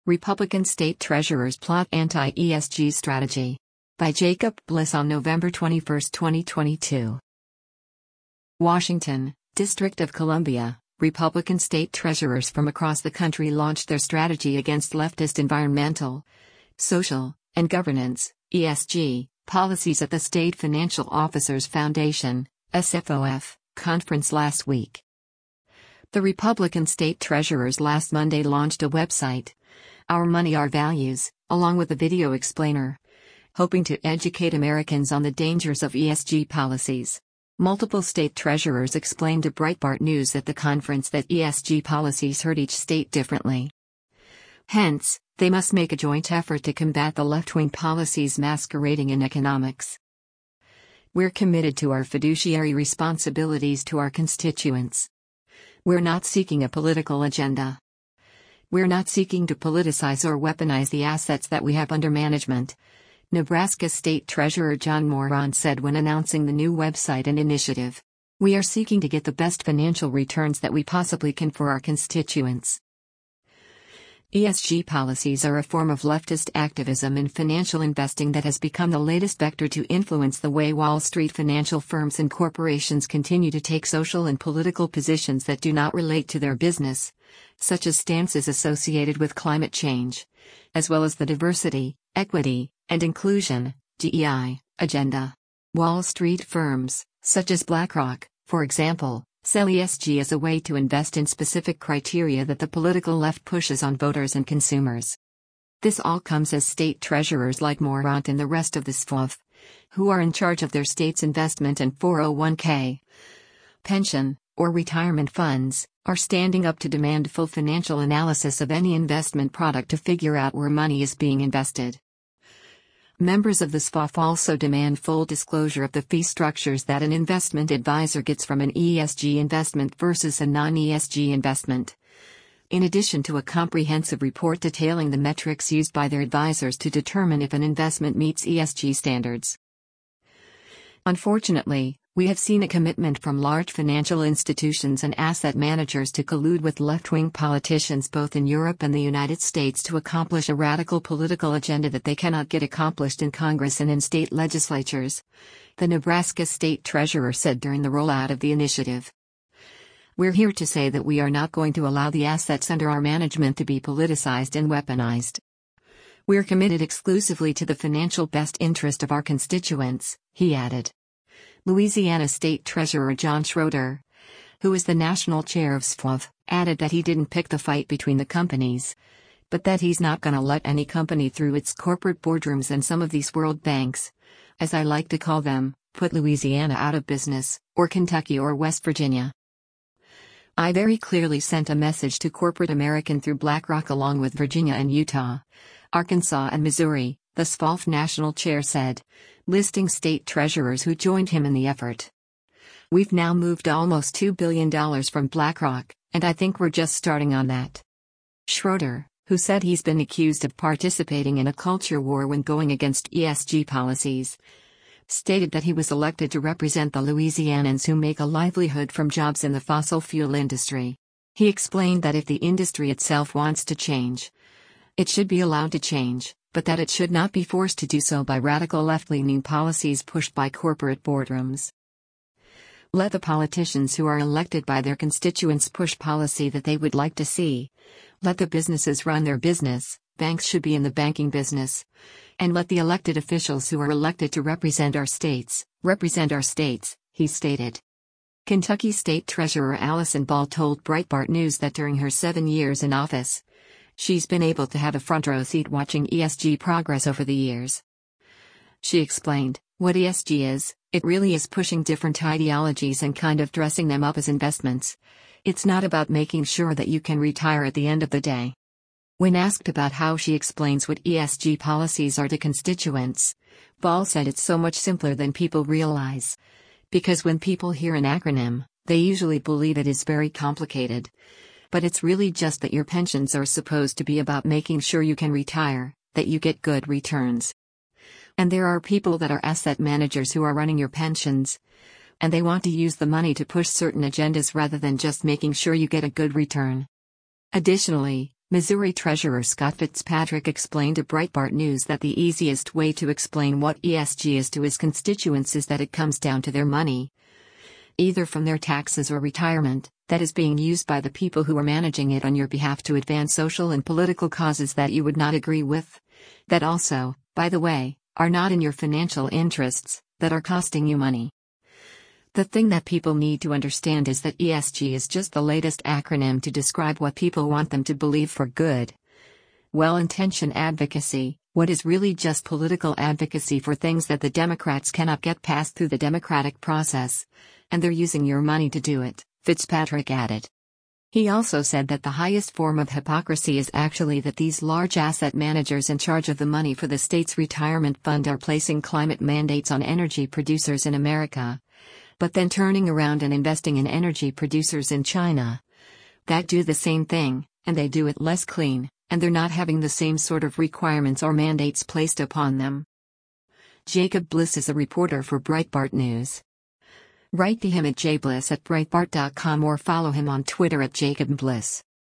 Republican State Treasurers Plot Anti-ESG Strategy. By Jacob Bliss on November 21, 2022. Washington, District of Columbia, Republican state treasurers from across the country launched their strategy against leftist environmental, social, and governance (ESG) policies at the State Financial Officers Foundation (SFOF) conference last week. The Republican state treasurers last Monday launched a website, Our Money, Our Values, along with a video explainer, hoping to educate Americans on the dangers of ESG policies. Multiple state treasurers explained to Breitbart News at the conference that ESG policies hurt each state differently. Hence, they must make a joint effort to combat the left-wing policies masquerading in economics. We're committed to our fiduciary responsibilities to our constituents. We're not seeking a political agenda. We're not seeking to politicize or weaponize the assets that we have under management, Nebraska State Treasurer John Morant said when announcing the new website and initiative. We are seeking to get the best financial returns that we possibly can for our constituents. ESG policies are a form of leftist activism in financial investing that has become the latest vector to influence the way Wall Street financial firms and corporations continue to take social and political positions that do not relate to their business, such as stances associated with climate change, as well as the diversity, equity, and inclusion (DEI) agenda. Wall Street firms, such as BlackRock, for example, sell ESG as a way to invest in specific criteria that the political left pushes on voters and consumers. This all comes as state treasurers like Morant and the rest of the SFOF, who are in charge of their state's investment and 401k, pension, or retirement funds, are standing up to demand full financial analysis of any investment product to figure out where money is being invested. Members of the SFOF also demand full disclosure of the fee structures that an investment advisor gets from an ESG investment versus a non-ESG investment, in addition to a comprehensive report detailing the metrics used by their advisors to determine if an investment meets ESG standards. Unfortunately, we have seen a commitment from large financial institutions and asset managers to collude with left-wing politicians both in Europe and the United States to accomplish a radical political agenda that they cannot get accomplished in Congress and in state legislatures, the Nebraska State Treasurer said during the rollout of the initiative. We're here to say that we are not going to allow the assets under our management to be politicized and weaponized. We're committed exclusively to the financial best interest of our constituents, he added. Louisiana State Treasurer John Schroeder, who is the national chair of SFOF, added that he didn't pick the fight between the companies, but that he's not going to let any company through its corporate boardrooms and some of these world banks, as I like to call them, put Louisiana out of business, or Kentucky or West Virginia. I very clearly sent a message to corporate America through BlackRock along with Virginia and Utah, Arkansas and Missouri, the SFOF national chair said, listing state treasurers who joined him in the effort. We've now moved almost $2 billion from BlackRock, and I think we're just starting on that. Schroeder, who said he's been accused of participating in a culture war when going against ESG policies, stated that he was elected to represent the Louisianans who make a livelihood from jobs in the fossil fuel industry. He explained that if the industry itself wants to change, it should be allowed to change, but that it should not be forced to do so by radical left-leaning policies pushed by corporate boardrooms. Let the politicians who are elected by their constituents push policy that they would like to see. Let the businesses run their business, banks should be in the banking business. And let the elected officials who are elected to represent our states, he stated. Kentucky State Treasurer Allison Ball told Breitbart News that during her 7 years in office, she's been able to have a front-row seat watching ESG progress over the years. She explained, what ESG is, it really is pushing different ideologies and kind of dressing them up as investments. It's not about making sure that you can retire at the end of the day. When asked about how she explains what ESG policies are to constituents, Ball said it's so much simpler than people realize. Because when people hear an acronym, they usually believe it is very complicated. But it's really just that your pensions are supposed to be about making sure you can retire, that you get good returns. And there are people that are asset managers who are running your pensions, and they want to use the money to push certain agendas rather than just making sure you get a good return. Additionally, Missouri Treasurer Scott Fitzpatrick explained to Breitbart News that the easiest way to explain what ESG is to his constituents is that it comes down to their money, either from their taxes or retirement, that is being used by the people who are managing it on your behalf to advance social and political causes that you would not agree with, that also, by the way, are not in your financial interests, that are costing you money. The thing that people need to understand is that ESG is just the latest acronym to describe what people want them to believe for good, well-intentioned advocacy, what is really just political advocacy for things that the Democrats cannot get past through the democratic process, and they're using your money to do it, Fitzpatrick added. He also said that the highest form of hypocrisy is actually that these large asset managers in charge of the money for the state's retirement fund are placing climate mandates on energy producers in America, but then turning around and investing in energy producers in China that do the same thing, and they do it less clean, and they're not having the same sort of requirements or mandates placed upon them. Jacob Bliss is a reporter for Breitbart News. Write to him at jbliss@breitbart.com or follow him on Twitter @JacobBliss.